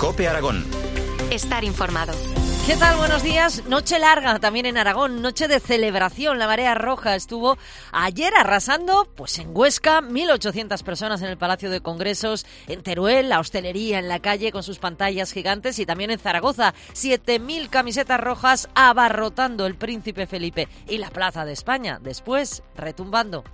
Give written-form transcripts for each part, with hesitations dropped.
COPE Aragón. Estar informado. ¿Qué tal? Buenos días. Noche larga también en Aragón, noche de celebración. La Marea Roja estuvo ayer arrasando pues en Huesca, 1.800 personas en el Palacio de Congresos, en Teruel, la hostelería en la calle con sus pantallas gigantes, y también en Zaragoza, 7.000 camisetas rojas abarrotando el Príncipe Felipe y la Plaza de España, después retumbando.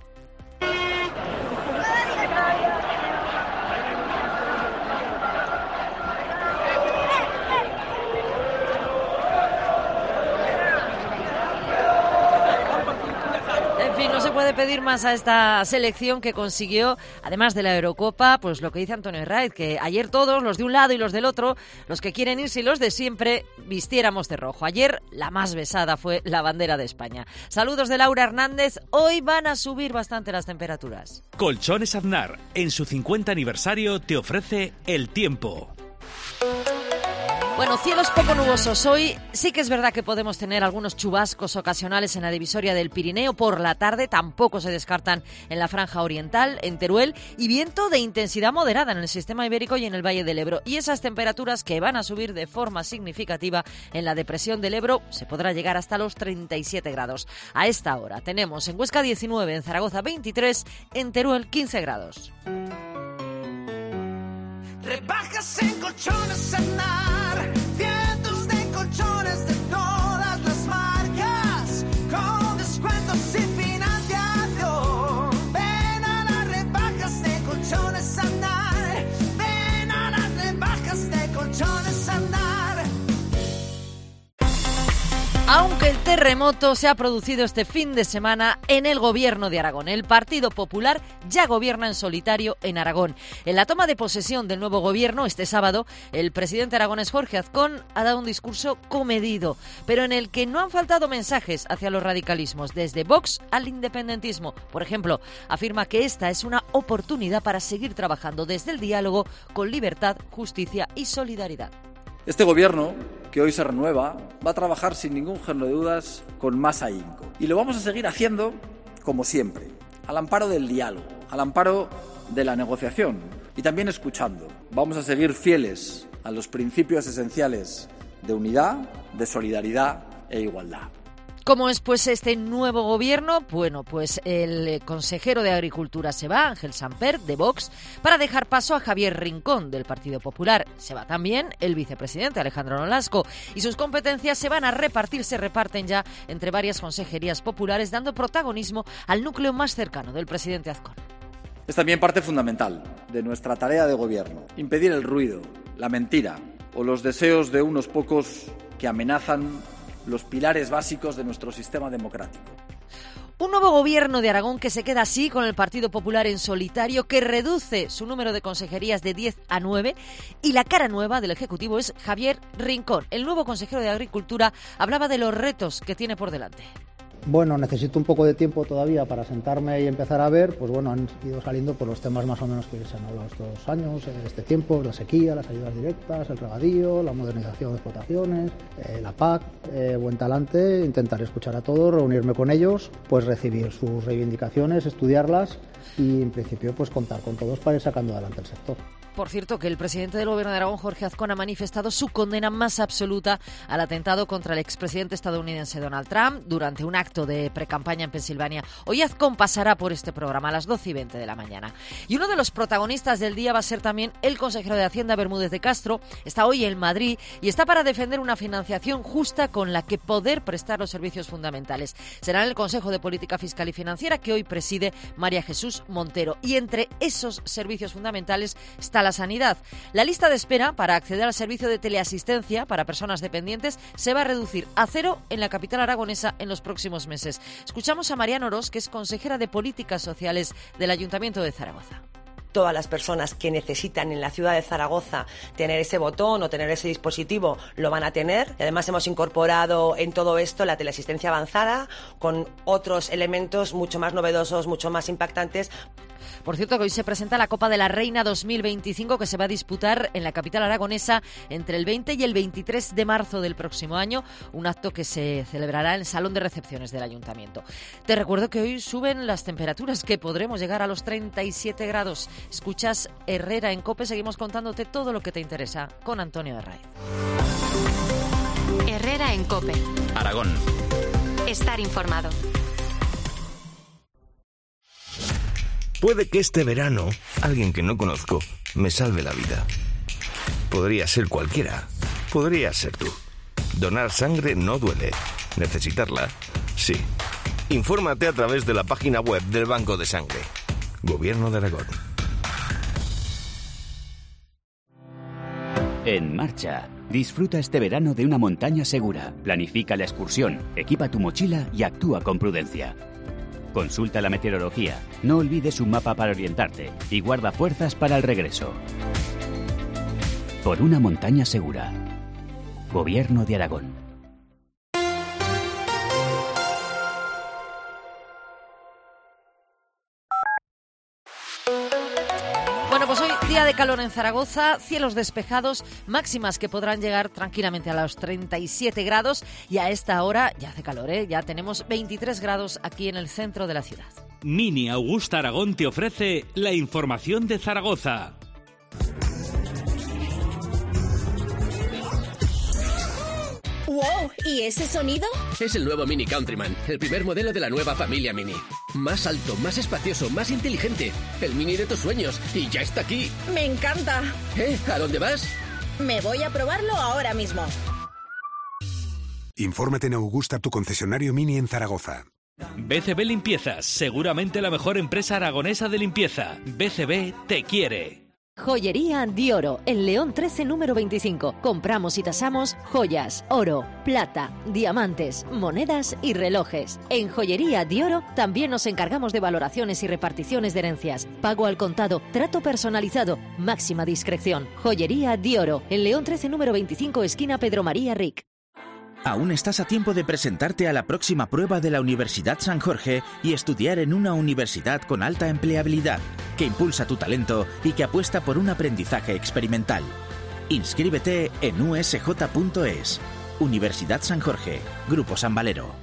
No se puede pedir más a esta selección que consiguió, además de la Eurocopa, pues lo que dice Antonio Herraiz, que ayer todos, los de un lado y los del otro, los que quieren irse y los de siempre, vistiéramos de rojo. Ayer la más besada fue la bandera de España. Saludos de Laura Hernández. Hoy van a subir bastante las temperaturas. Colchones Aznar, en su 50 aniversario, te ofrece el tiempo. Bueno, cielos poco nubosos. Hoy sí que es verdad que podemos tener algunos chubascos ocasionales en la divisoria del Pirineo. Por la tarde tampoco se descartan en la franja oriental, en Teruel, y viento de intensidad moderada en el sistema ibérico y en el Valle del Ebro. Y esas temperaturas que van a subir de forma significativa en la depresión del Ebro, se podrá llegar hasta los 37 grados. A esta hora tenemos en Huesca 19, en Zaragoza 23, en Teruel 15 grados. Rebajas en Colchones Aznar, cientos de colchones de todas las marcas, con descuentos sin financiación. Ven a las rebajas de Colchones Aznar, ven a las rebajas de Colchones Aznar. Aunque el terremoto se ha producido este fin de semana en el gobierno de Aragón, el Partido Popular ya gobierna en solitario en Aragón. En la toma de posesión del nuevo gobierno este sábado, el presidente aragonés Jorge Azcón ha dado un discurso comedido, pero en el que no han faltado mensajes hacia los radicalismos, desde Vox al independentismo. Por ejemplo, afirma que esta es una oportunidad para seguir trabajando desde el diálogo con libertad, justicia y solidaridad. Este gobierno, que hoy se renueva, va a trabajar sin ningún género de dudas con más ahínco. Y lo vamos a seguir haciendo como siempre, al amparo del diálogo, al amparo de la negociación y también escuchando. Vamos a seguir fieles a los principios esenciales de unidad, de solidaridad e igualdad. ¿Cómo es pues este nuevo gobierno? Bueno, pues el consejero de Agricultura se va, Ángel Samper, de Vox, para dejar paso a Javier Rincón, del Partido Popular. Se va también el vicepresidente Alejandro Nolasco, y sus competencias se reparten ya entre varias consejerías populares, dando protagonismo al núcleo más cercano del presidente Azcón. Es también parte fundamental de nuestra tarea de gobierno, impedir el ruido, la mentira o los deseos de unos pocos que amenazan los pilares básicos de nuestro sistema democrático. Un nuevo gobierno de Aragón que se queda así con el Partido Popular en solitario, que reduce su número de consejerías de 10 a 9, y la cara nueva del Ejecutivo es Javier Rincón. El nuevo consejero de Agricultura hablaba de los retos que tiene por delante. Bueno, necesito un poco de tiempo todavía para sentarme y empezar a ver, pues bueno, han ido saliendo por los temas más o menos que se han hablado estos años, este tiempo, la sequía, las ayudas directas, el regadío, la modernización de explotaciones, la PAC, buen talante, intentar escuchar a todos, reunirme con ellos, pues recibir sus reivindicaciones, estudiarlas y en principio pues contar con todos para ir sacando adelante el sector. Por cierto, que el presidente del Gobierno de Aragón, Jorge Azcón, ha manifestado su condena más absoluta al atentado contra el expresidente estadounidense Donald Trump durante un acto de precampaña en Pensilvania. Hoy Azcón pasará por este programa a las 12:20 de la mañana. Y uno de los protagonistas del día va a ser también el consejero de Hacienda, Bermúdez de Castro. Está hoy en Madrid y está para defender una financiación justa con la que poder prestar los servicios fundamentales. Será en el Consejo de Política Fiscal y Financiera, que hoy preside María Jesús Montero. Y entre esos servicios fundamentales está la sanidad. La lista de espera para acceder al servicio de teleasistencia para personas dependientes se va a reducir a 0 en la capital aragonesa en los próximos meses. Escuchamos a Mariana Orós, que es consejera de Políticas Sociales del Ayuntamiento de Zaragoza. Todas las personas que necesitan en la ciudad de Zaragoza tener ese botón o tener ese dispositivo lo van a tener. Y además hemos incorporado en todo esto la teleasistencia avanzada con otros elementos mucho más novedosos, mucho más impactantes. Por cierto, que hoy se presenta la Copa de la Reina 2025, que se va a disputar en la capital aragonesa entre el 20 y el 23 de marzo del próximo año, un acto que se celebrará en el Salón de Recepciones del Ayuntamiento. Te recuerdo que hoy suben las temperaturas, que podremos llegar a los 37 grados. Escuchas Herrera en COPE, seguimos contándote todo lo que te interesa con Antonio Herraiz. Herrera en COPE. Aragón. Estar informado. Puede que este verano alguien que no conozco me salve la vida. Podría ser cualquiera. Podría ser tú. Donar sangre no duele. Necesitarla, sí. Infórmate a través de la página web del Banco de Sangre. Gobierno de Aragón. En marcha. Disfruta este verano de una montaña segura. Planifica la excursión, equipa tu mochila y actúa con prudencia. Consulta la meteorología, no olvides un mapa para orientarte y guarda fuerzas para el regreso. Por una montaña segura. Gobierno de Aragón. Bueno, pues hoy día de calor en Zaragoza, cielos despejados, máximas que podrán llegar tranquilamente a los 37 grados y a esta hora ya hace calor, ya tenemos 23 grados aquí en el centro de la ciudad. Mini Augusta Aragón te ofrece la información de Zaragoza. ¡Wow! ¿Y ese sonido? Es el nuevo Mini Countryman, el primer modelo de la nueva familia Mini. Más alto, más espacioso, más inteligente. El Mini de tus sueños. Y ya está aquí. ¡Me encanta! ¿A dónde vas? Me voy a probarlo ahora mismo. Infórmate en Augusta, tu concesionario Mini en Zaragoza. BCB Limpiezas, seguramente la mejor empresa aragonesa de limpieza. BCB te quiere. Joyería Di Oro, en León 13, número 25. Compramos y tasamos joyas, oro, plata, diamantes, monedas y relojes. En Joyería Di Oro también nos encargamos de valoraciones y reparticiones de herencias. Pago al contado, trato personalizado, máxima discreción. Joyería Di Oro, en León 13, número 25, esquina Pedro María Ric. Aún estás a tiempo de presentarte a la próxima prueba de la Universidad San Jorge y estudiar en una universidad con alta empleabilidad, que impulsa tu talento y que apuesta por un aprendizaje experimental. Inscríbete en usj.es. Universidad San Jorge, Grupo San Valero.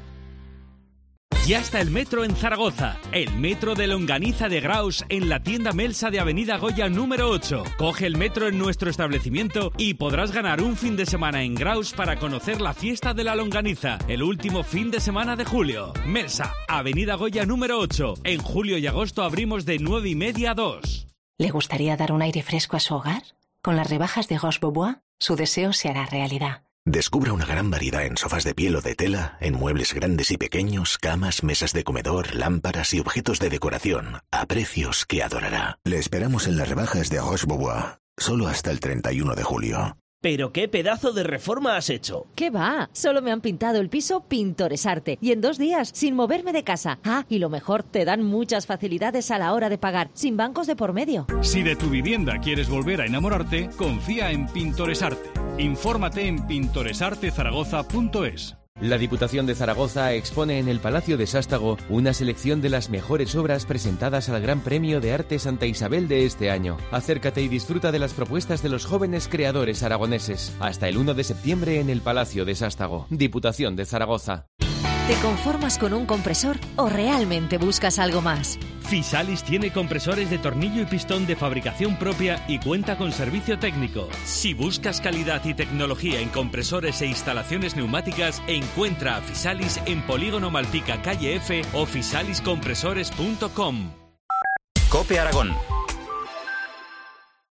Ya está el metro en Zaragoza, el metro de Longaniza de Graus en la tienda Melsa de Avenida Goya número 8. Coge el metro en nuestro establecimiento y podrás ganar un fin de semana en Graus para conocer la fiesta de la longaniza, el último fin de semana de julio. Melsa, Avenida Goya número 8. En julio y agosto abrimos de 9:30 a 2. ¿Le gustaría dar un aire fresco a su hogar? Con las rebajas de Roche Bobois, su deseo se hará realidad. Descubra una gran variedad en sofás de piel o de tela, en muebles grandes y pequeños, camas, mesas de comedor, lámparas y objetos de decoración, a precios que adorará. Le esperamos en las rebajas de Roche Bobois, solo hasta el 31 de julio. ¿Pero qué pedazo de reforma has hecho? ¿Qué va? Solo me han pintado el piso Pintoresarte y en 2 días, sin moverme de casa. Ah, y lo mejor, te dan muchas facilidades a la hora de pagar, sin bancos de por medio. Si de tu vivienda quieres volver a enamorarte, confía en Pintoresarte. Infórmate en pintoresartezaragoza.es. La Diputación de Zaragoza expone en el Palacio de Sástago una selección de las mejores obras presentadas al Gran Premio de Arte Santa Isabel de este año. Acércate y disfruta de las propuestas de los jóvenes creadores aragoneses. Hasta el 1 de septiembre en el Palacio de Sástago. Diputación de Zaragoza. ¿Te conformas con un compresor o realmente buscas algo más? Fisalis tiene compresores de tornillo y pistón de fabricación propia y cuenta con servicio técnico. Si buscas calidad y tecnología en compresores e instalaciones neumáticas, encuentra a Fisalis en Polígono Malpica, calle F o fisaliscompresores.com. COPE Aragón.